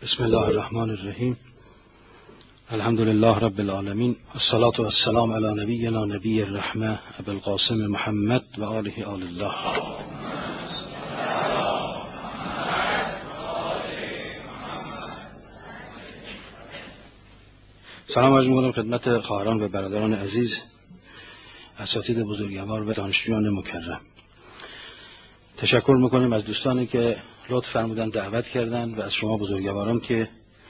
بسم الله الرحمن الرحیم. الحمد لله رب العالمین، الصلاة والسلام علی نبینا نبی الرحمه ابی القاسم محمد و آله آل الله. سلام عرض می‌کنم خدمت خواهران و برادران عزیز، اساتید بزرگوار و دانشجویان مکرم. تشکر می‌کنیم از دوستانی که لطف فرمودن دعوت کردن و از شما بزرگواران که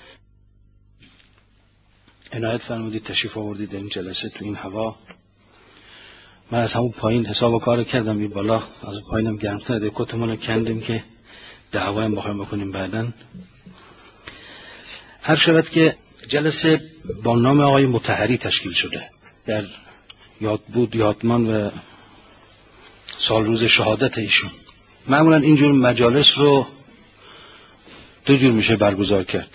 عنایت فرمودید تشریف آوردید در این جلسه تو این هوا. من از همون پایین حساب و کار کردم، این بالا از اون پایینم گرمتر ده کتمون رو کندیم که دعوا هم بخوایم بکنیم بعدن. هر شود که جلسه با نام آقای مطهری تشکیل شده، در یادمان و سال روز شهادت ایشون. معمولا اینجور مجالس رو دو جور میشه برگزار کرد.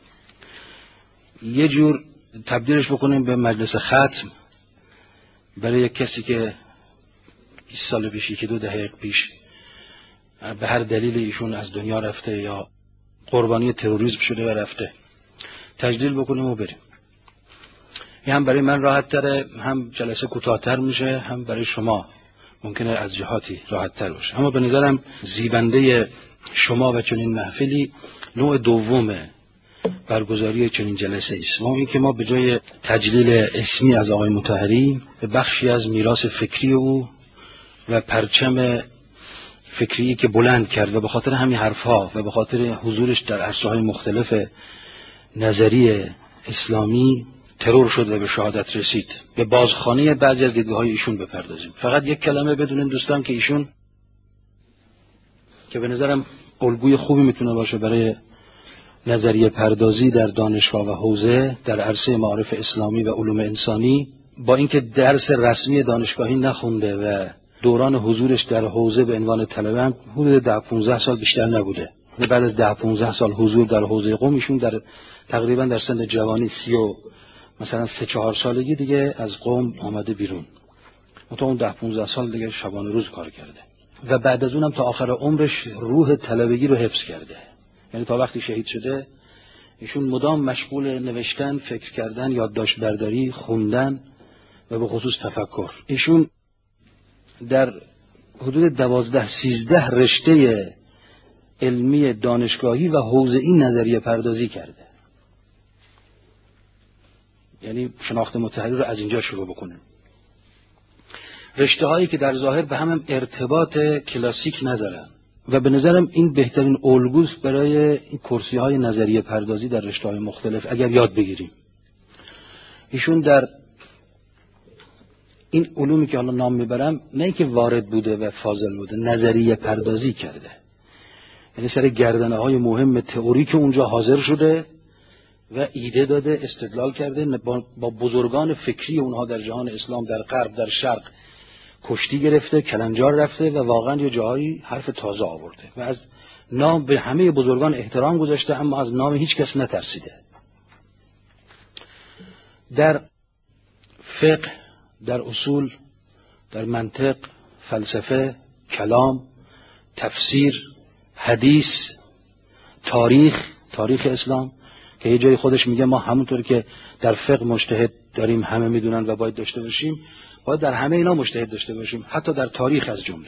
یه جور تبدیلش بکنیم به مجلس ختم برای یک کسی که 20 سال پیش، 1-2 دهه پیش به هر دلیل ایشون از دنیا رفته یا قربانی تروریسم شده و رفته، تجلیل بکنیم و بریم. این هم برای من راحت تره، هم جلسه کوتاه‌تر میشه، هم برای شما ممکنه از جهاتی راحت تر باشه. اما به نظرم زیبنده شما و چنین محفلی نوع دوم برگزاری چنین جلسه است. این که ما به جای تجلیل اسمی از آقای مطهری به بخشی از میراث فکری او و پرچم فکری که بلند کرد و به خاطر همین حرفها و به خاطر حضورش در عرصه‌های مختلف نظری اسلامی ترور شد و به شهادت رسید، به بازخوانی بعضی از دیدگاه‌های ایشون بپردازیم. فقط یک کلمه بدونین دوستان که ایشون که به نظرم الگوی خوبی میتونه باشه برای نظریه پردازی در دانشگاه و حوزه در عرصه معارف اسلامی و علوم انسانی، با اینکه درس رسمی دانشگاهی نخونده و دوران حضورش در حوزه به عنوان طلبه هم حدود 10-15 سال بیشتر نبوده. بعد از 10-15 سال حضور در حوزه قم ایشون در تقریبا در سن جوانی مثلا 3-4 سالگی دیگه از قم آمده بیرون. تا اون 10-15 سال دیگه شبانه روز کار کرده و بعد از اونم تا آخر عمرش روح طلبگی رو حفظ کرده. یعنی تا وقتی شهید شده ایشون مدام مشغول نوشتن، فکر کردن، یادداشت برداری، خوندن و به خصوص تفکر. ایشون در حدود 12-13 رشته علمی دانشگاهی و حوزه‌ای نظریه پردازی کرده. یعنی شناخت مطهری رو از اینجا شروع بکنیم. رشته هایی که در ظاهر به هم ارتباط کلاسیک ندارن و به نظرم این بهترین الگوست برای این کرسی های نظریه پردازی در رشته های مختلف اگر یاد بگیریم. ایشون در این علومی که حالا نام میبرم نه اینکه وارد بوده و فاضل بوده، نظریه پردازی کرده. یعنی سر گردنه های مهم تئوری که اونجا حاضر شده و ایده داده، استدلال کرده، با بزرگان فکری اونها در جهان اسلام، در غرب، در شرق کشتی گرفته، کلنجار رفته و واقعا یه جایی حرف تازه آورده و از نام به همه بزرگان احترام گذاشته، اما از نام هیچ کس نترسیده. در فقه، در اصول، در منطق، فلسفه، کلام، تفسیر، حدیث، تاریخ اسلام که یه جایی خودش میگه ما همونطور که در فقه مجتهد داریم، همه میدونن و باید داشته باشیم، باید در همه اینا مجتهد داشته باشیم، حتی در تاریخ از جمله.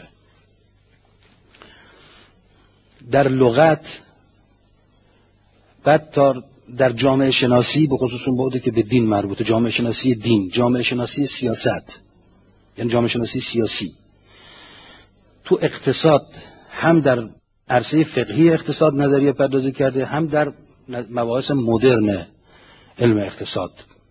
در لغت، بعد در جامعه شناسی، به خصوص اون بعدی که به دین مربوطه، جامعه شناسی دین، جامعه شناسی سیاست، یعنی جامعه شناسی سیاسی. تو اقتصاد هم در عرصه فقهی اقتصاد نظریه پردازی کرده، هم در مباحث مدرن علم اقتصاد.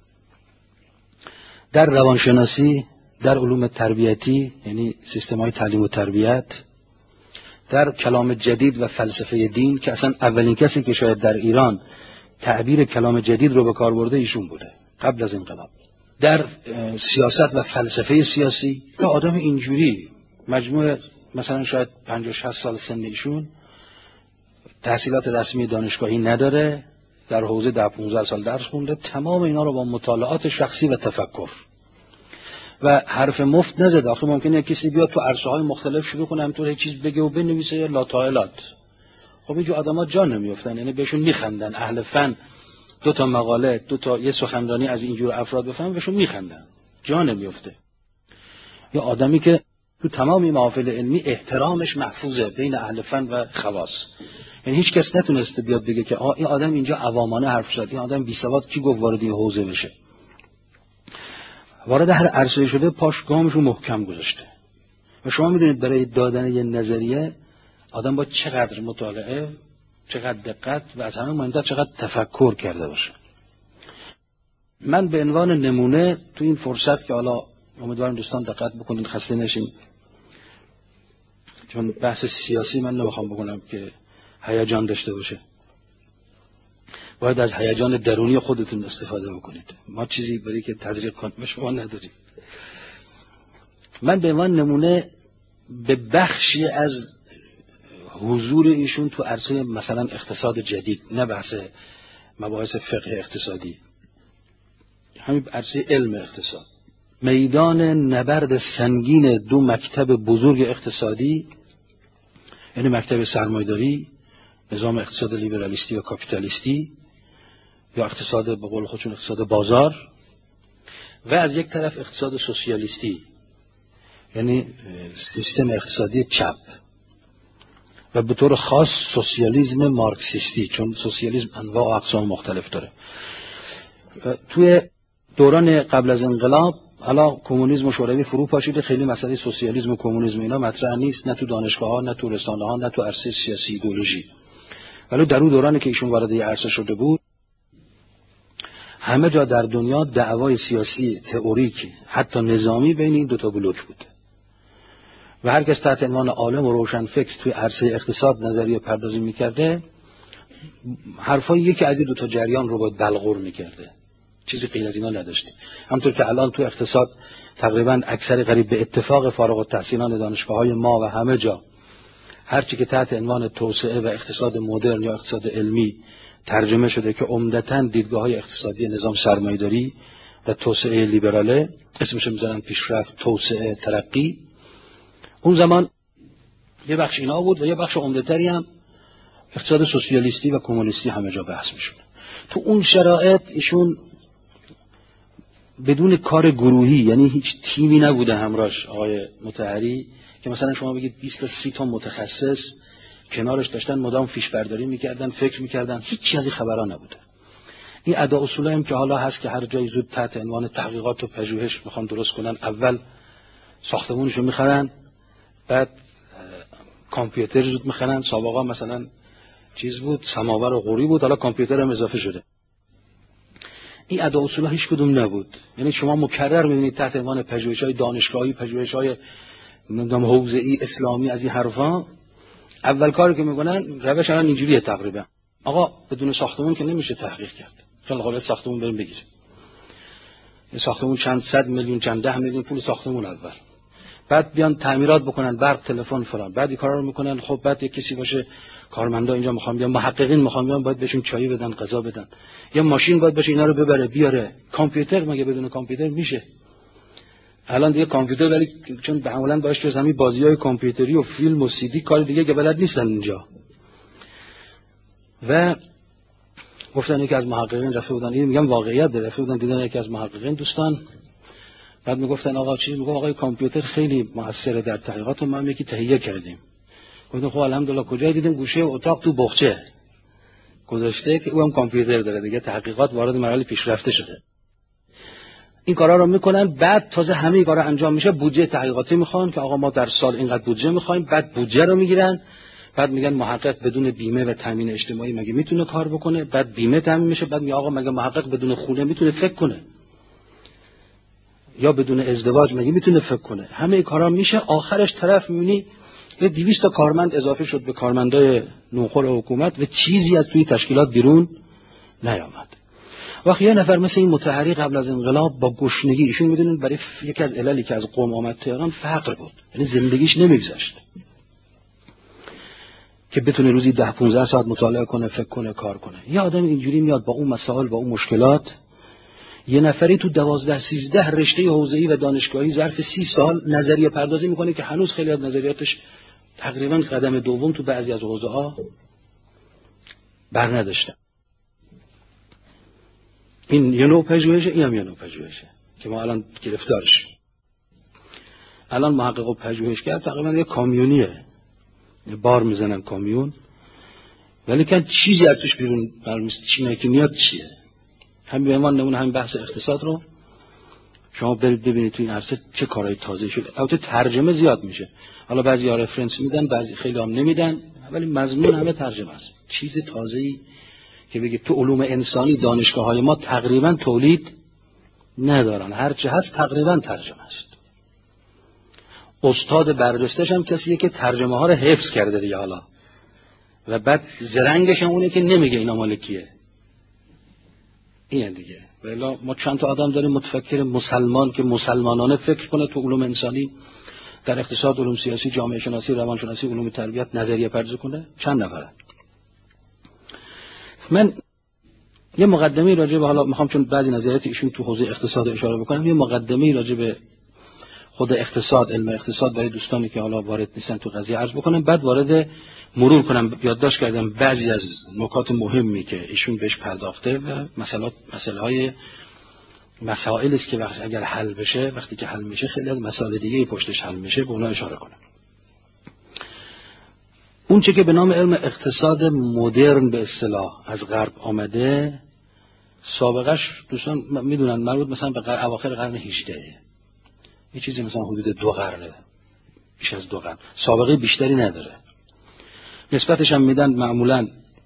در روانشناسی، در علوم تربیتی یعنی سیستم‌های تعلیم و تربیت، در کلام جدید و فلسفه دین که اصلا اولین کسی که شاید در ایران تعبیر کلام جدید رو به کار برده ایشون بوده قبل از انقلاب. در سیاست و فلسفه سیاسی که آدم اینجوری مجموع مثلا شاید 50-60 سال سن ایشون تحصیلات رسمی دانشگاهی نداره، در حوزه 10-15 سال درس خونده، تمام اینا رو با مطالعات شخصی و تفکر و حرف مفت نزد. آخه ممکنه کسی بیاد تو عرصه‌های مختلف شروع کنه همینطور یک چیز بگه و بنویسه یا لا طائلات. خب خب اینجور آدما جا نمیافتن، یعنی بهشون میخندن. اهل فن 2 تا مقاله، 2 تا یه سخنرانی از اینجور افراد بفهمن بهشون میخندن، جا نمیافته. یا آدمی که تو تمام محافل علمی احترامش محفوظه بین اهل فن و خواص، یعنی هیچ کس نتونسته بیاد بگه که این آدم اینجا عوامانه حرف زد، این آدم بی سواد، کی گفت وارد این حوزه بشه. وارد هر عرصه شده پاش گامشو محکم گذاشته. و شما میدونید برای دادن یه نظریه آدم با چقدر مطالعه، چقدر دقت و از همه مهمتر چقدر تفکر کرده باشه. من به عنوان نمونه تو این فرصت که حالا امیدوارم دوستان دقت بکنین، خسته نشین، چون بحث سیاسی من نمیخوام بکنم که هیجان داشته باشه، باید از هیجان درونی خودتون استفاده بکنید. ما چیزی برای که تزریق کنیم به شما نداریم. من به عنوان نمونه به بخشی از حضور ایشون تو عرصه مثلا اقتصاد جدید، نه بحث مباحث فقه اقتصادی، همین عرصه علم اقتصاد، میدان نبرد سنگین 2 مکتب بزرگ اقتصادی، یعنی مکتب سرمایه‌داری، نظام اقتصاد لیبرالیستی و کاپیتالیستی، یا اقتصاد به قول خودشون اقتصاد بازار، و از یک طرف اقتصاد سوسیالیستی، یعنی سیستم اقتصادی چپ، و به طور خاص سوسیالیسم مارکسیستی، چون سوسیالیسم انواع و اقسام مختلف داره. توی دوران قبل از انقلاب حالا کمونیسم و شوروی فرو پاشیده، خیلی مسئله سوسیالیسم و کمونیسم اینا مطرح نیست، نه تو دانشگاه‌ها، نه تو رسانه‌ها، نه تو عرصه سیاسی ایدئولوژی. ولی در اون دورانی که ایشون وارد این عرصه شده بود، همه جا در دنیا دعوای سیاسی تئوریک حتی نظامی بین این 2 تا بلوک بود و هر کس تحت عنوان عالم و روشن فکر توی عرصه اقتصاد نظریه پردازی می‌کرده، حرفای یکی از این 2 تا جریان رو باید بلغور می‌کرده، چیزی غیر از اینا نداشته. همونطور که الان تو اقتصاد تقریبا اکثر قریب به اتفاق فارغ التحصیلان دانشگاه‌های ما و همه جا هر چی که تحت عنوان توسعه و اقتصاد مدرن یا اقتصاد علمی ترجمه شده که عمدتاً دیدگاه‌های اقتصادی نظام سرمایه‌داری و توسعه لیبراله، اسمش می‌ذارن پیشرفت، توسعه، ترقی. اون زمان یه بخش اینا بود و یه بخش عمده‌تری هم اقتصاد سوسیالیستی و کمونیستی همه جا بحث می‌شد. تو اون شرایط ایشون بدون کار گروهی، یعنی هیچ تیمی نبوده همراهش آقای مطهری که مثلا شما بگید 20 تا 30 تا متخصص کنارش داشتن مدام فیش برداری میکردن، فکر میکردن، هیچ چیزی از این خبرا نبوده. این ادا اصولا هم که حالا هست که هر جایی زود تحت عنوان تحقیقات و پژوهش میخوان درست کنن، اول ساختمونشو میخرن، بعد کامپیوتر زود میخرن. سابقا مثلا چیز بود، سماور و قوری بود، حالا کامپیوتر هم اضافه شده. این ادا اصولا هیچ کدوم نبود. یعنی شما مکرر میبینید تحت عنوان پژوهش‌های دانشگاهی، پژوهش‌های نمیدونم حوزه‌ای اسلامی، از این حرفا اول کاری که میکنن روش الان اینجوریه تقریبا: آقا بدون ساختمون که نمیشه تحقیق کرد، خیلی خوبه ساختمون بریم بگیریم. این ساختمون چند صد میلیون، چند ده میلیون پول ساختمون اول، بعد بیان تعمیرات بکنن، برق، تلفن، فلان، بعد این کارا رو میکنن. خب بعد یک کسی باشه، کارمندا اینجا میخوام بیان، محققین میخوام بیان، باید بهشون چای بدن، غذا بدن، یا ماشین باید باشه اینا رو ببره بیاره. کامپیوتر مگه بدون کامپیوتر میشه؟ الان دیگه کامپیوتر، ولی چون معمولا باش جز همین بازی‌های کامپیوتری و فیلم و سی دی کار دیگه که بلد نیستن اینجا. و گفتن یکی از محققین رفته بودن، این میگم واقعیت رفته بودن دیدن یکی از محققین دوستان، بعد میگفتن آقا چی؟ میگم آقا کامپیوتر خیلی موثره در تحقیقات، ما هم یکی تهیه کردیم. گفتم خب الحمدلله. کجا دیدیم؟ گوشه اتاق تو بخچه گذاشته که اونم کامپیوتر داره دیگه، تحقیقات وارد مرحله پیشرفته شده. این کارا رو میکنن، بعد تازه همه کارا انجام میشه بودجه تحقیقاتی میخوان که آقا ما در سال اینقدر بودجه میخوایم، بعد بودجه رو میگیرن، بعد میگن محقق بدون بیمه و تامین اجتماعی مگه میتونه کار بکنه؟ بعد بیمه تامین میشه، بعد میگه آقا مگه محقق بدون خونه میتونه فکر کنه؟ یا بدون ازدواج مگه میتونه فکر کنه؟ همه کارا میشه، آخرش طرف میبینی یه 200 تا کارمند اضافه شد به کارمندای نوخور حکومت و چیزی از توی تشکیلات بیرون نیامد. وقتی یه نفر مثل این مطهری قبل از انقلاب با گشنگی، ایشون میدونید برای یکی از عللی که از قم آمد تهران فقر بود، یعنی زندگیش نمیگذشت که بتونه روزی 10-15 ساعت مطالعه کنه، فکر کنه، کار کنه. یه آدم اینجوری میاد با اون مسائل، با اون مشکلات، یه نفری تو 12-13 رشته حوزه‌ای و دانشگاهی ظرف 30 سال نظریه پردازی میکنه که هنوز خیلی از نظریاتش تقریبا قدم دوم تو بعضی از حوزه‌ها بر نداشتن. این یه نوع پژوهشه، اینم یه نوع پژوهشه که ما الان گرفتارش. الان محقق و پژوهشگر تقریبا یه کامیونیه، یه بار میزنن کامیون، ولی که چیزی از توش بیرون معلوم نیست چی که میاد چیه. همین به عنوان نمونه همین بحث اقتصاد رو شما برید ببینید تو این عرصه چه کارهای تازه شده. البته ترجمه زیاد میشه، حالا بعضی‌ها رفرنس میدن، بعضی خیلی هم نمیدن، ولی مضمون همه ترجمه است. چیز تازه‌ای که بگه تو علوم انسانی دانشگاه‌های ما تقریبا تولید ندارن، هر چه هست تقریبا ترجمه است. استاد برجسته‌ش هم کسیه که ترجمه ها رو حفظ کرده دیگه حالا، و بعد زرنگش هم اونه که نمیگه اینا مال کیه. این دیگه. ولی ما چند تا آدم داریم متفکر مسلمان که مسلمانانه فکر کنه تو علوم انسانی، در اقتصاد، علوم سیاسی، جامعه شناسی، روانشناسی، علوم تربیت نظریه پردازی کنه. چند نفره. من یه مقدمه راجع به، حالا میخوام چون بعضی نظریات ایشون تو حوزه اقتصاد اشاره بکنم، یه مقدمه راجع به خود اقتصاد، علم اقتصاد برای دوستانی که حالا وارد نیستن تو قضیه عرض بکنم، بعد وارد مرور کنم. یادداشت کردم بعضی از نکات مهمی که ایشون بهش پرداخته و مسائلی است که اگر حل بشه، وقتی که حل میشه خیلی از مسائل دیگه پشتش حل میشه، به اونها اشاره کنم. اون چه که به نام علم اقتصاد مدرن به اصطلاح از غرب آمده، سابقش دوستان میدونن مربوط مثلا به اواخر قرن 18. یه چیزی مثلا حدود 2 قرنه، بیش از 2 قرن، سابقه بیشتری نداره. نسبتش هم میدن معمولاً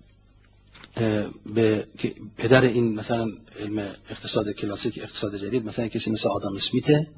به پدر این مثلا علم اقتصاد کلاسیک، اقتصاد جدید، مثلا کسی مثل آدم اسمیته،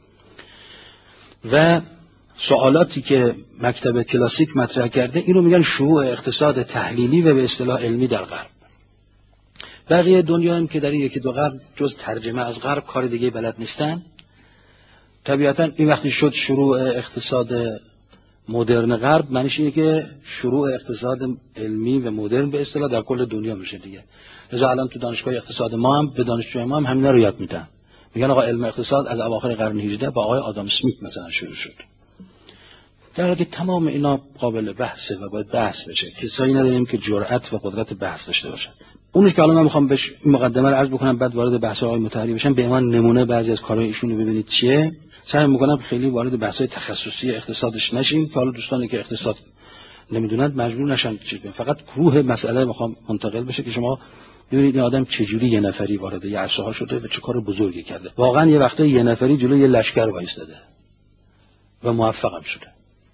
و سوالاتی که مکتب کلاسیک مطرح کرده اینو میگن شروع اقتصاد تحلیلی و به اصطلاح علمی در غرب. بقیه دنیا هم که در یکی 2 قرن جز ترجمه از غرب کار دیگه بلد نیستن. طبیعتا این وقتی شد شروع اقتصاد مدرن غرب، معنیش اینه که شروع اقتصاد علمی و مدرن به اصطلاح در کل دنیا میشه دیگه. لذا الان تو دانشگاه اقتصاد ما هم به دانشجوی ما هم همینا رو یاد میدن. میگن آقا علم اقتصاد از اواخر قرن 18 با آقای آدم اسمیت مثلا شروع شد. در حالی که تمام اینا قابل بحثه و باید بحث بشه. کسایی نداریم که جرأت و قدرت بحث داشته باشن. اونی که الان من میخوام بهش مقدمه رو عرض بکنم، بعد وارد بحث‌های متحری بشم، به عنوان نمونه بعضی از کارهای ایشون رو ببینید چیه. سعی میکنم خیلی وارد بحث‌های تخصصی اقتصادش نشیم که حالا دوستانی که اقتصاد نمیدونند مجبور نشن چیز کنن. فقط روح مسئله میخوام منتقل بشه که شما ببینید این آدم چجوری یه نفری وارد یه عرصه‌ها شده و چه کار بزرگی کرده. واقعا یه وقتایی یه نفری جلوی یه لشکر وایساده و موفقم شده.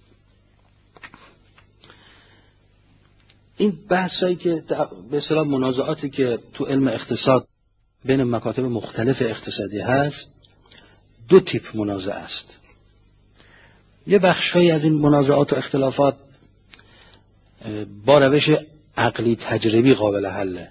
این بحثایی که به اصطلاح منازعاتی که تو علم اقتصاد بین مکاتب مختلف اقتصادی هست، 2 تیپ منازعه است. یه بخشی از این منازعات و اختلافات با روش عقلی تجربی قابل حله.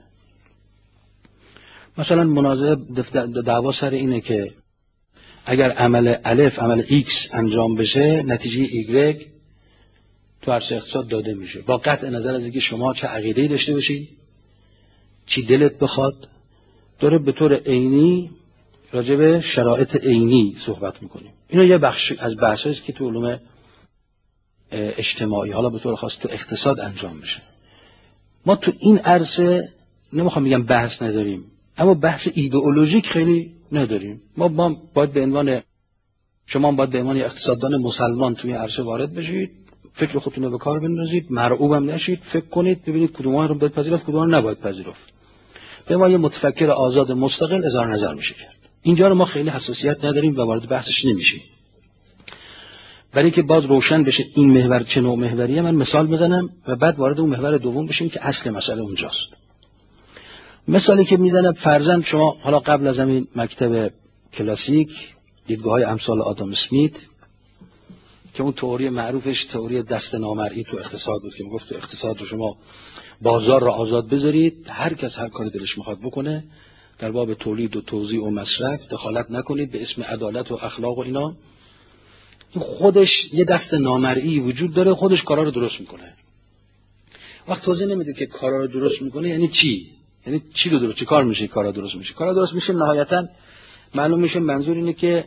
مثلا منازعه دعوا سر اینه که اگر عمل الف، عمل ایکس انجام بشه، نتیجه ایگرگ تو عرصه اقتصاد داده میشه، با قطع نظر از اینکه شما چه عقیده‌ای داشته باشید، چی دلت بخواد. داره به طور عینی راجع به شرایط عینی صحبت میکنیم. اینا یه بخش از بحثایی است که تو علوم اجتماعی، حالا به طور خاص تو اقتصاد انجام میشه. ما تو این عرصه نمیخوام بگم بحث نداریم، اما بحث ایدئولوژیک خیلی نداریم. ما باید به عنوان شما باید به عنوان اقتصاددان مسلمان توی عرصه وارد بشید، فکر خودتون رو به کار بندازید، مرعوب هم نشید، فکر کنید ببینید کدوم رو باید پذیرفت، کدوم رو نباید پذیرفت. به ما یه متفکر آزاد مستقل اظهار نظر میشه کرد. اینجا رو ما خیلی حساسیت نداریم و وارد بحثش نمیشیم. برای که باز روشن بشه این محور چه نوع محوریه، من مثال بزنم و بعد وارد اون محور دوم بشیم که اصل مسئله اونجاست. مثالی که میزنم، فرضاً شما حالا قبل از همین مکتب کلاسیک، دیدگاه‌های امثال آدم اسمیت که اون تئوری معروفش تئوری دست نامرئی تو اقتصاد بود که میگفت تو اقتصاد رو شما بازار را آزاد بذارید، هر کس هر کاری دلش میخواد بکنه، در باب تولید و توزیع و مصرف دخالت نکنید، به اسم عدالت و اخلاق و اینا. خودش یه دست نامرئی وجود داره، خودش کارا رو درست میکنه. وقت توضیح نمیده که کارا رو درست میکنه یعنی چی؟ یعنی چی رو درست، چی کار میشه کارا درست میشه؟ کارا درست میشه نهایتاً معلوم میشه منظور اینه که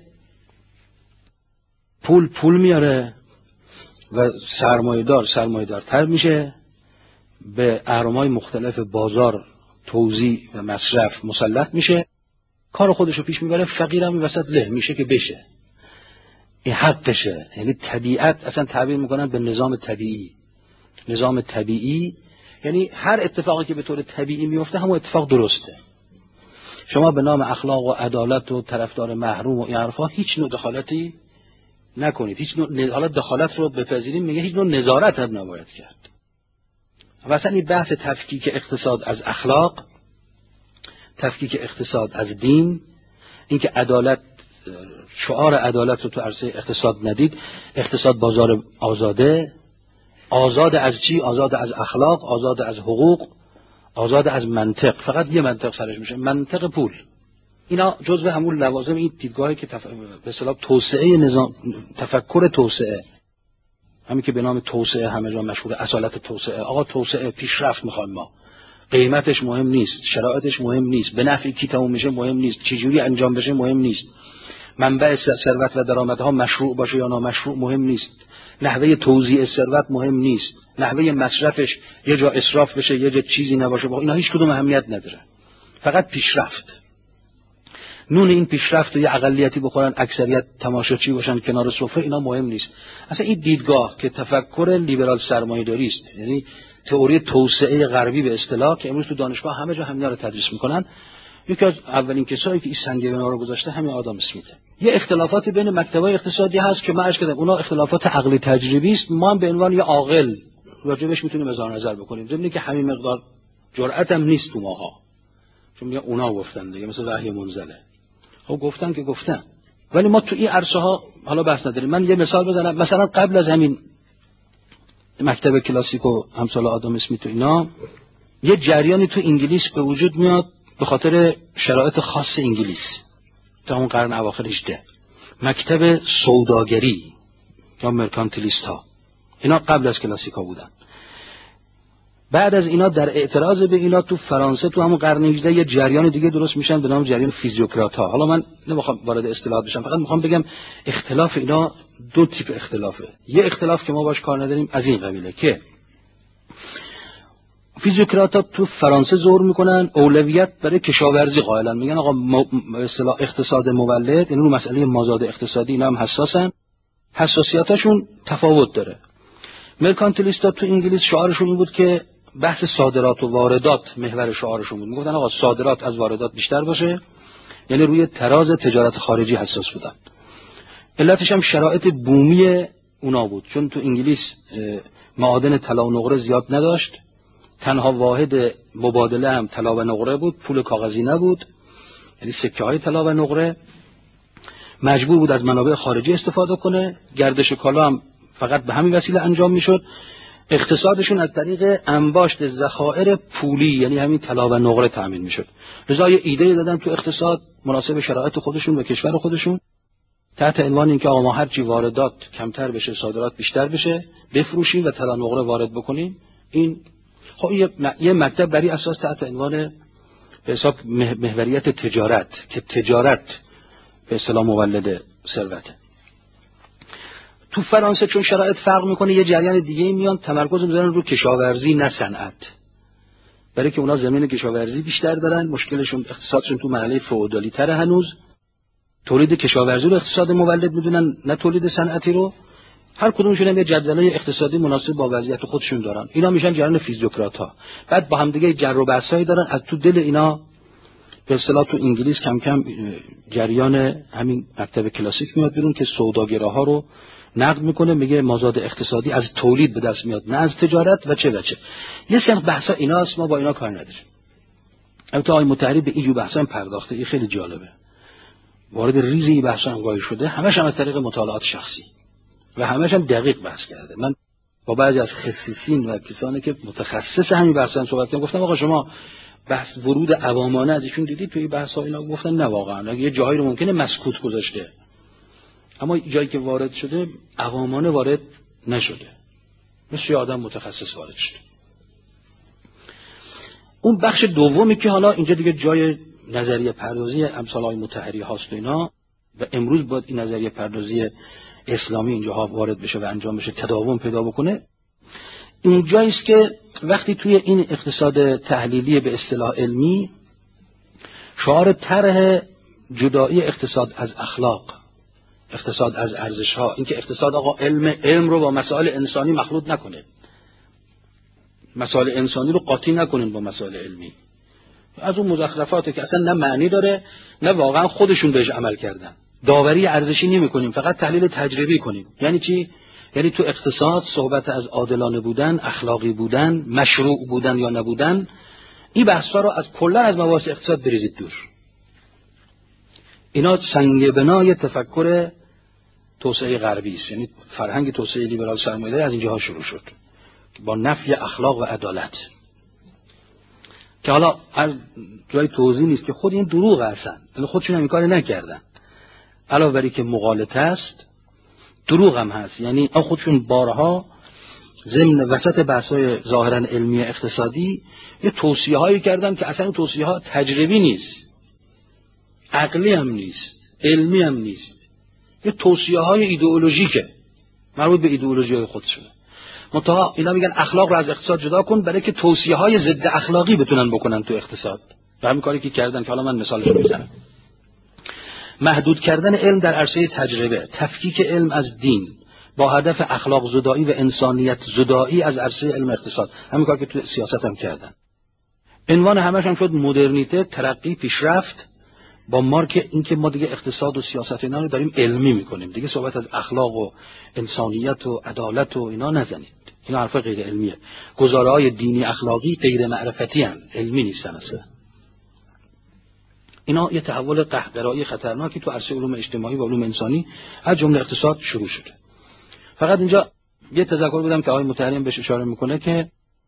پول میاره و سرمایه‌دارتر میشه، به اهرم‌های مختلف بازار، توزیع و مصرف مسلط میشه، کار خودش رو پیش میبره، فقیرم این وسط له میشه که بشه، این حقشه. یعنی طبیعت، اصلا تعبیر میکنن به نظام طبیعی. نظام طبیعی یعنی هر اتفاقی که به طور طبیعی میفته همون اتفاق درسته. شما به نام اخلاق و عدالت و طرفدار محروم و این حرفا هیچ نوع دخالتی نکنید. هیچ نوع حالا دخالت رو بپذیریم، میگه هیچ نوع نظارت هم نباید کرد. و اصلا این بحث تفکیک اقتصاد از اخلاق، تفکیک اقتصاد از دین، اینکه عدالت، شعار عدالت رو تو عرصه اقتصاد ندید. اقتصاد بازار آزاده، آزاد از چی؟ آزاد از اخلاق، آزاد از حقوق، آزاد از منطق. فقط یه منطق سرش میشه، منطق پول. اینا جزء همون لوازم این دیدگاهی که به اصطلاح توسعه نظام، تفکر توسعه، همین که به نام توسعه همه جا مشهور، اصالت توسعه. آقا توسعه پیشرفت میخوایم ما، قیمتش مهم نیست، شرایطش مهم نیست، به نفع کی تموم میشه مهم نیست، چه جوری انجام بشه مهم نیست، منبع ثروت و درآمدها مشروع باشه یا نامشروع مهم نیست، نحوه توزیع ثروت مهم نیست، نحوه مصرفش یه جا اسراف بشه یه جا چیزی نباشه، اینا هیچ کدوم اهمیت نداره، فقط پیشرفت. نون این پیشرفت و یه اقلیتی بخورن، اکثریت تماشاچی باشن کنار سفره، اینا مهم نیست. اصلا این دیدگاه که تفکر لیبرال سرمایه‌داری است، یعنی تئوری توسعه غربی به اصطلاح، که امروز تو دانشگاه همه جا همینا رو تدریس میکنن، یکی از اولین کسایی که این سنگ بنا رو گذاشته همین آدم اسمیته. یه اختلافاتی بین مکتب‌های اقتصادی هست که من عرض کردم اونا اختلافات عقلی تجربی است، ما هم به عنوان یه عاقل راجبش میتونیم اظهار نظر بکنیم، ضمن که همین مقدار جرأت هم نیست تو ماها، چون میگن اونا گفتن دیگه، مثل وحی منزله. خب گفتن که گفتن، ولی ما تو این عرصه ها حالا بحث نداریم. من یه مثال بزنم، مثلا قبل از همین مکتب کلاسیک و امثال آدم اسمیت و اینا، یه جریانی تو انگلیس به وجود میاد به شرایط خاص انگلیس تا اون قرن اواخر 18، مکتب سوداگری یا مرکانتیلیست ها. اینا قبل از کلاسیک ها بودن. بعد از اینا در اعتراض به اینا تو فرانسه تو همون قرن 18 یه جریان دیگه درست میشن به نام جریان فیزیوکرات ها. حالا من نمیخوام وارد اصطلاحات بشم، فقط میخوام بگم اختلاف اینا دو تیپ اختلافه. یه اختلاف که ما باش کار نداریم از این قبیله که فیزیوکرات ها تو فرانسه ظهور میکنن، اولویت برای کشاورزی قائلن، میگن آقا اصطلاح اقتصاد مولد، یعنی رو مسئله مازاد اقتصادی اینا هم حساسن، حساسیتاشون تفاوت داره. مرکانتیلیستا تو انگلیس شعارشون این بود که بحث صادرات و واردات محور شعارشون بود. میگفتن آقا صادرات از واردات بیشتر باشه، یعنی روی تراز تجارت خارجی حساس بودن. علتش هم شرایط بومی اونا بود، چون تو انگلیس معادن طلا و نقره زیاد نداشت، تنها واحد مبادله هم طلا و نقره بود، پول کاغذی نبود، یعنی سکه های طلا و نقره. مجبور بود از منابع خارجی استفاده کنه، گردش کالا هم فقط به همین وسیله انجام میشد. اقتصادشون از طریق انباشت ذخایر پولی، یعنی همین طلا و نقره تامین میشد. لذا یه ایده دادن تو اقتصاد مناسب شرایط خودشون و کشور خودشون، تحت عنوان اینکه آقا ما هرچی واردات کمتر بشه صادرات بیشتر بشه، بفروشیم و طلا نقره وارد بکنیم. این خب یه مکتب بری اساس تحت عنوان به حساب محوریت تجارت، که تجارت به اصطلاح مولد ثروت. تو فرانسه چون شرایط فرق میکنه، یه جریان دیگه میان تمرکز میذارن رو کشاورزی نه صنعت، برای که اونا زمین کشاورزی بیشتر دارن، مشکلشون اقتصادشون تو مرحله فئودالی تر، هنوز تولید کشاورزی رو اقتصاد مولد میدونن نه تولید صنعتی رو. هر کدومشون هم یه جدول اقتصادی مناسب با وضعیت خودشون دارن. اینا میشن جریان فیزیوکرات ها. بعد با هم دیگه جر و بحثایی دارن، از تو دل اینا به اصطلاح تو انگلیس کم کم جریان همین مکتب کلاسیک میاد بیرون که سوداگراها رو نقد میکنه، میگه مازاد اقتصادی از تولید به دست میاد نه از تجارت و چه. یه سری بحثا ایناست، ما با اینا کار نداریم. البته آقای مطهری به این جو بحثا هم پرداخته، این خیلی جالبه، وارد ریز این بحثا هم گاهی شده، همش هم از طریق مطالعات شخصی و همش هم دقیق بحث کرده. من با بعضی از خصیصین و کسانی که متخصص همین بحثا صحبت کردم، گفتم آقا شما بحث ورود عوامانه از ایشون دیدید توی بحثا؟ اینا گفتن نه، واقعا یه جایی رو ممکنه مسکوت گذاشته، اما جایی که وارد شده عوامانه وارد نشده، مثل آدم متخصص وارد شده. اون بخش دومی که حالا اینجا دیگه جای نظریه پردازی امثال های مطهری هاست و اینا، و امروز باید این نظریه پردازی اسلامی اینجاها وارد بشه و انجام بشه، تداوم پیدا بکنه. اینجایی است که وقتی توی این اقتصاد تحلیلی به اصطلاح علمی شعار طرح جدایی اقتصاد از اخلاق، اقتصاد از ارزش‌ها، اینکه اقتصاد آقا علم رو با مسائل انسانی مخلوط نکنه، مسائل انسانی رو قاطی نکنین با مسائل علمی. از اون مزخرفاته که اصلا نه معنی داره نه واقعا خودشون بهش عمل کردن. داوری ارزشی نمی‌کنیم، فقط تحلیل تجربی کنیم. یعنی چی؟ یعنی تو اقتصاد صحبت از عادلانه بودن، اخلاقی بودن، مشروع بودن یا نبودن، این بحثا رو از کلا از مباحث اقتصاد بریزید دور. اینا سنگ بنای تفکر توسعه غربی است. یعنی فرهنگ توسعه لیبرال سرمایه‌داری از اینجاها شروع شد با نفی اخلاق و عدالت، که حالا هر جای توضیح نیست که خود این دروغ هستن، یعنی خودشون هم کار نکردن، علاوه بر اینکه مغالطه است دروغ هم هست. یعنی خودشون بارها ضمن وسط بحث‌های ظاهراً علمی اقتصادی یه توصیه‌هایی کردن که اصلا توصیه‌ها تجربی نیست، عقلی هم نیست، علمی هم نیست، یه توصیه‌های ایدئولوژیکه، مربوط به ایدئولوژی‌های خودشونه. منتها اینا میگن اخلاق رو از اقتصاد جدا کن برای که توصیه‌های ضد اخلاقی بتونن بکنن تو اقتصاد. و همین کاری که کردن که حالا من مثالش رو میزنم. محدود کردن علم در عرصه تجربه، تفکیک علم از دین با هدف اخلاق زدایی و انسانیت زدایی از عرصه علم اقتصاد، همین کاری که تو سیاست هم کردن. عنوان همش هم شد مدرنیته، ترقی، پیشرفت، با مارک اینکه ما دیگه اقتصاد و سیاست اینا رو داریم علمی میکنیم، دیگه صحبت از اخلاق و انسانیت و عدالت و اینا نزنید، اینا حرفا غیر علمیه. گزاره‌های دینی اخلاقی غیر معرفتی ان، علمی نیستن اصلا. اینا یه تحول قهرگرایی خطرناکی تو عرصه علوم اجتماعی و علوم انسانی از جمله اقتصاد شروع شده. فقط اینجا یه تذکر بدم که آقای مطهری بهش اشاره میکنه که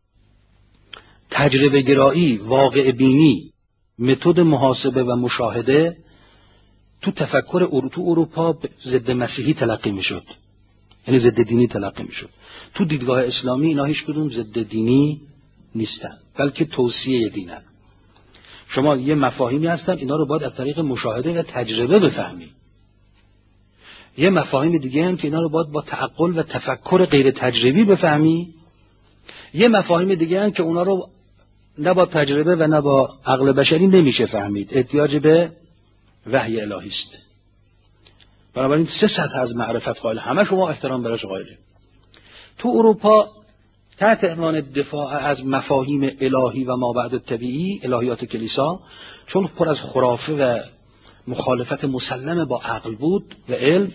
تجربه گرایی، واقع بینی، متد محاسبه و مشاهده تو تفکر تو اروپا ضد مسیحی تلقی میشد، یعنی ضد دینی تلقی میشد. تو دیدگاه اسلامی اینا هیچ کدوم ضد دینی نیستن، بلکه توصیه دینن. شما یه مفاهیمی هستن، اینا رو باید از طریق مشاهده و تجربه بفهمی. یه مفاهیم دیگه هم که اینا رو باید با تعقل و تفکر غیر تجربی بفهمی. یه مفاهیم دیگه هم که اونا رو نه با تجربه و نه با عقل بشری نمیشه فهمید، احتیاج به وحی الهی است. بنابراین 3 سطح از معرفت قائل، همه شما احترام براش قائلید. تو اروپا تحت عنوان دفاع از مفاهیم الهی و مابعد طبیعی، الهیات کلیسا، چون پر از خرافه و مخالفت مسلم با عقل بود و علم،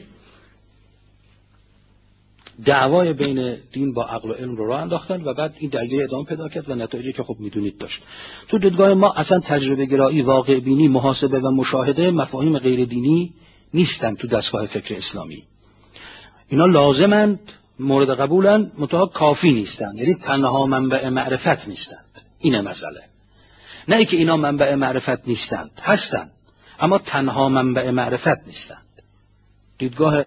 دعوای بین دین با عقل و علم رو راه انداختن و بعد این درگیری ادامه پیدا کرد و نتایجی که خب میدونید داشت. تو دیدگاه ما اصلا تجربه گرایی، واقع بینی، محاسبه و مشاهده مفاهیم غیر دینی نیستن تو دستگاه فکر اسلامی. اینا لازمند، مورد قبولن، منتها کافی نیستن، یعنی تنها منبع معرفت نیستند. اینه مسئله. نه اینکه اینا منبع معرفت نیستند، هستند، اما تنها منبع معرفت نیستند. دیدگاه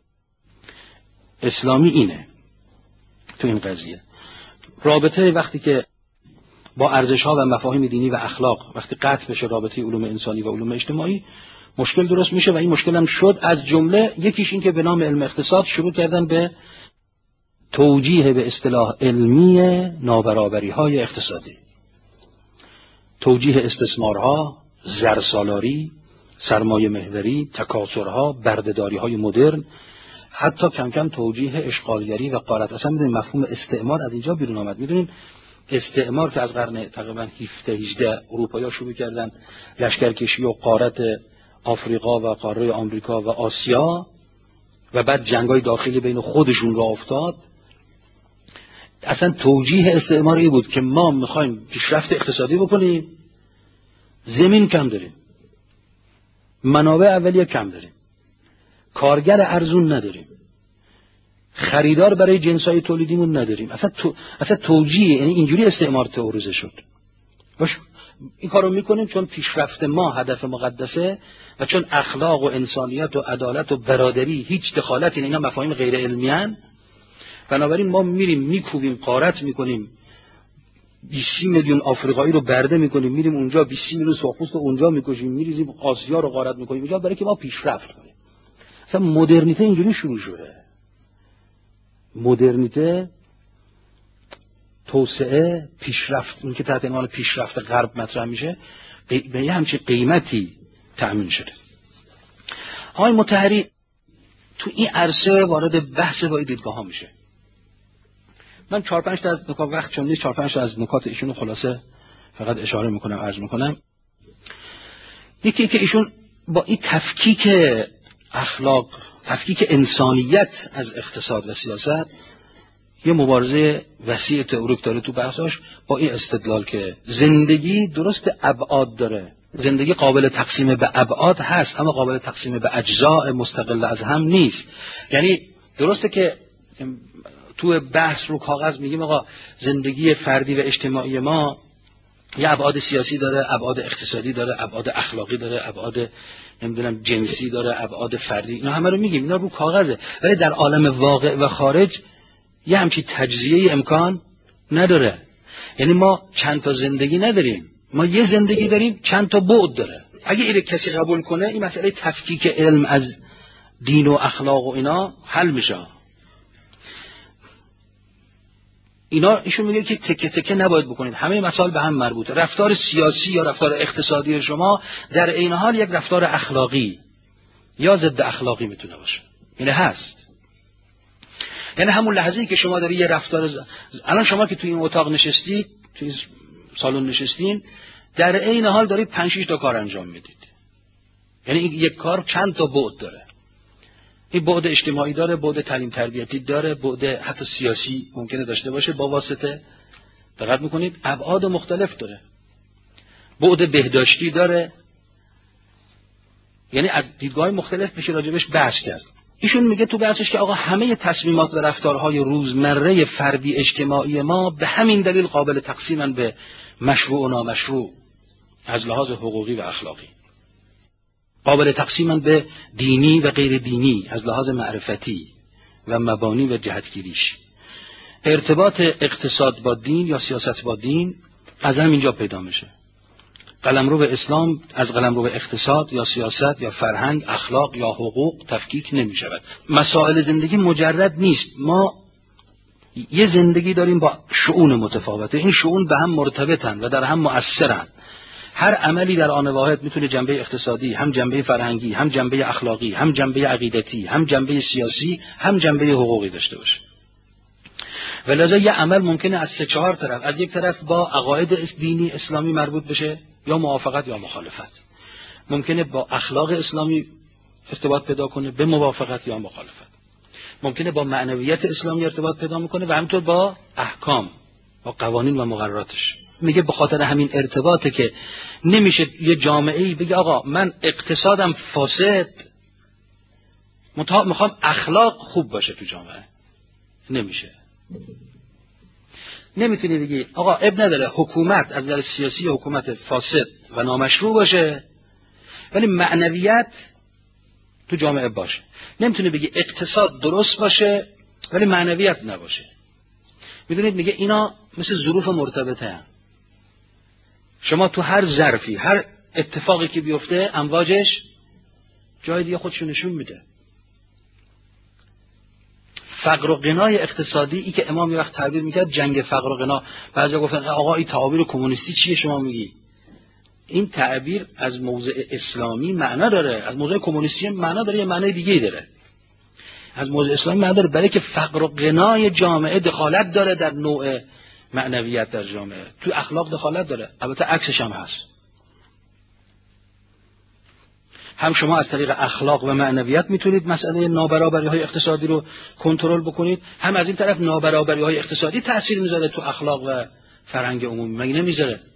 اسلامی اینه تو این قضیه. رابطه وقتی که با ارزش‌ها و مفاهیم دینی و اخلاق وقتی قطع بشه رابطه علوم انسانی و علوم اجتماعی، مشکل درست میشه و این مشکل هم شد. از جمله یکیش این که به نام علم اقتصاد شروع کردن به توجیه به اصطلاح علمی نابرابری‌های اقتصادی، توجیه استثمارها، زرسالاری، سرمایه محوری، تکاثرها، بردهداری‌های مدرن، حتی کم کم توجیه اشغالگری و غارت. اصلا میدونید مفهوم استعمار از اینجا بیرون آمد. میدونید استعمار که از قرن تقریبا 17-18 اروپایی‌ها شروع کردن لشکرکشی و غارت آفریقا و قاره آمریکا و آسیا و بعد جنگ‌های داخلی بین خودشون راه افتاد. اصلا توجیه استعمار این بود که ما می‌خوایم پیشرفت اقتصادی بکنیم، زمین کم داریم، منابع اولیه کم داریم، کارگر ارزون نداریم، خریدار برای جنسای تولیدیمون نداریم. اصلا توجیه، یعنی اینجوری استعمار تئوریزه شد. باش این کارو میکنیم چون پیشرفت ما هدف مقدسه و چون اخلاق و انسانیت و عدالت و برادری هیچ دخالتی اینا مفاهیم غیر علمی ان. بنابراین ما میریم میکوبیم، غارت میکنیم، 20 میلیون آفریقایی رو برده میکنیم، میریم اونجا 20 میلیون سرخپوست رو اونجا میکشیم، میریزیم آسیا رو غارت میکنیم اونجا برای که ما پیشرفت کنیم. اصلا مدرنیته اینجوری شروع شده. مدرنیته توسعه، پیشرفت، این که تحت عنوان پیشرفت غرب مطرح میشه، به یه همچین قیمتی تأمین شده. آقای مطهری تو این عرصه وارد بحث با دیدگاه ها میشه. من 4-5 تا از نکات، وقت چون نیست 4-5 تا از نکات ایشون خلاصه فقط اشاره میکنم، عرض میکنم. یکی که ایشون با این تفکیک اخلاق، تفکیک انسانیت از اقتصاد و سیاست، یه مبارزه وسیع تئوریک داره تو بحثاش با این استدلال که زندگی درست ابعاد داره، زندگی قابل تقسیم به ابعاد هست اما قابل تقسیم به اجزاء مستقل از هم نیست. یعنی درسته که تو بحث رو کاغذ میگیم آقا زندگی فردی و اجتماعی ما یه ابعاد سیاسی داره، ابعاد اقتصادی داره، ابعاد اخلاقی داره، ابعاد نمیدونم جنسی داره، ابعاد فردی، اینا همه رو میگیم، اینا رو کاغذه، ولی در عالم واقع و خارج یه همچین تجزیه امکان نداره. یعنی ما چند تا زندگی نداریم، ما یه زندگی داریم چند تا بعد داره. اگه اینو کسی قبول کنه این مسئله تفکیک علم از دین و اخلاق و اینا حل میشه. اینا ایشون میگه که تکه تکه نباید بکنید، همه مسائل به هم مربوطه. رفتار سیاسی یا رفتار اقتصادی شما در عین حال یک رفتار اخلاقی یا ضد اخلاقی میتونه باشه، یعنی هست. یعنی همون لحظه‌ای که شما داری یه رفتار الان شما که توی این اتاق نشستید، توی سالن نشستین، در عین حال دارید 5-6 تا کار انجام میدید. یعنی این یک کار چند تا بعد داره. این بعد اجتماعی داره، بعد تعلیم تربیتی داره، بعد حتی سیاسی ممکنه داشته باشه با واسطه، دقت میکنید، ابعاد مختلف داره، بعد بهداشتی داره. یعنی از دیدگاه مختلف میشه راجبش بحث کرد. ایشون میگه تو بحثش که آقا همه تصمیمات و رفتارهای روزمره فردی اجتماعی ما به همین دلیل قابل تقسیمن به مشروع و نامشروع از لحاظ حقوقی و اخلاقی، قابل تقسیمن به دینی و غیر دینی از لحاظ معرفتی و مبانی و جهتگیریش. ارتباط اقتصاد با دین یا سیاست با دین از همینجا پیدا میشه. قلمرو به اسلام از قلمرو به اقتصاد یا سیاست یا فرهنگ، اخلاق یا حقوق تفکیک نمی شود. مسائل زندگی مجرد نیست. ما یه زندگی داریم با شؤون متفاوته، این شؤون به هم مرتبطن و در هم مؤثرن. هر عملی در آن واحد میتونه جنبه اقتصادی، هم جنبه فرهنگی، هم جنبه اخلاقی، هم جنبه عقیدتی، هم جنبه سیاسی، هم جنبه حقوقی داشته باشه. ولذا یه عمل ممکنه از 3-4 طرف، از یک طرف با عقاید دینی اسلامی مربوط بشه یا موافقت یا مخالفت، ممکنه با اخلاق اسلامی ارتباط پیدا کنه به موافقت یا مخالفت، ممکنه با معنویت اسلامی ارتباط پیدا میکنه و همینطور با احکام و قوانین و مقرراتش. میگه به خاطر همین ارتباطه که نمیشه یه جامعه‌ای بگه آقا من اقتصادم فاسد میخوام اخلاق خوب باشه تو جامعه. نمیشه. نمیتونی بگی آقا اب نداره حکومت از نظر سیاسی حکومت فاسد و نامشروع باشه ولی معنویت تو جامعه باشه. نمیتونی بگی اقتصاد درست باشه ولی معنویت نباشه. میدونید میگه اینا مثل ظروف مرتبطه هم. شما تو هر ظرفی، هر اتفاقی که بیفته امواجش جای دیگه خودشو نشون میده. فقر و غنای اقتصادی، ای که امام یه وقت تعبیر میکرد جنگ فقر و غنا، بعضیا گفتن آقا این تعابیر کمونیستی چیه شما میگی؟ این تعبیر از موضع اسلامی معنا داره، از موضع کمونیستی معنا داره، یه معنای دیگه داره. از موضع اسلامی معنا داره برای که فقر و غنای جامعه دخالت داره در نوع معنویت در جامعه، تو اخلاق دخالت داره. البته عکسش هم هست. هم شما از طریق اخلاق و معنویت میتونید مسئله نابرابری‌های اقتصادی رو کنترل بکنید، هم از این طرف نابرابری‌های اقتصادی تأثیر میذاره تو اخلاق و فرهنگ عمومی. مگه نمیذاره؟